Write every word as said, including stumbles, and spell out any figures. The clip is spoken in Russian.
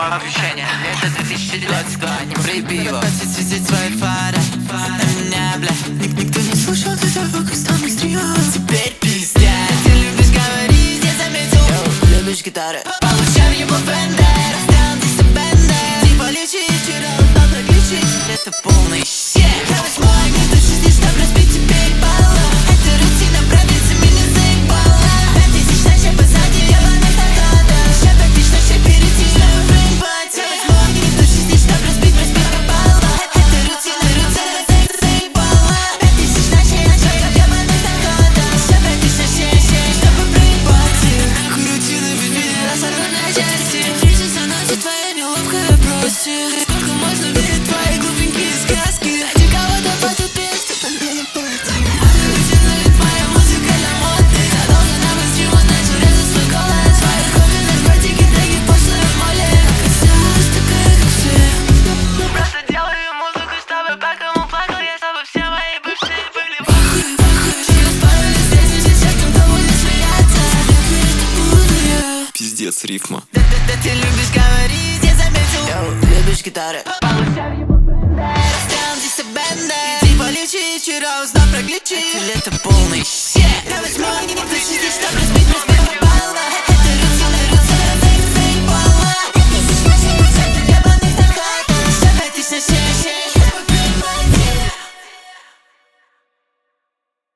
обещание. Это две тысячи двадцать два, не проеби его. Хватит светить свои фары на меня, бля. Ник Никто не слушал, ты только стал быстрее. Теперь пиздец. Ты любишь говорить, я заметил. Йоу, любишь гитары. Получаю его бендер. Сделан здесь бендер. Типа лечить, вчера узнал проглючить. Это полный щит. Я возьму огонь, души здесь, чтоб разбить теперь баллы. Это рутина, правится, меня заебала. Пять тысяч ночей позади, ебаных доходов. Еще пять тысяч ночей впереди, чтобы проебать. Я возьму огонь, души здесь, чтоб разбить, разбить по баллам. Это рутина, рутина, заебала. Пять тысяч ночей, ночей, ебаных доходов. Еще пять тысяч ночей, чтобы проебать. Рутина, без меня разорвана на части. Кризис, она за твоя неловкая прости. Сколько можно верить в твои глупенькие сказки? Ради кого-то потупить, чтобы мне не пойти. Рутина, ведь моя музыка для моды. Я должен обойти его, начал резать свой голос. Свои кофе, наркотики, треки, пошлые моли. Оказалась такая, как все. Просто делаю музыку, чтобы по кому плакал я, чтобы все мои бывшие были в ахуе, в ахуе. Через пару лет встретимся, все, кто будет смеяться. Это буду я. Пиздец, рифма. Да, да, да, ты любишь говорить, я заметил. Йоу, любишь гитары. Получаю его бендер. Сделан здесь бендер. Типа лечить, вчера узнал проглючить. Это лето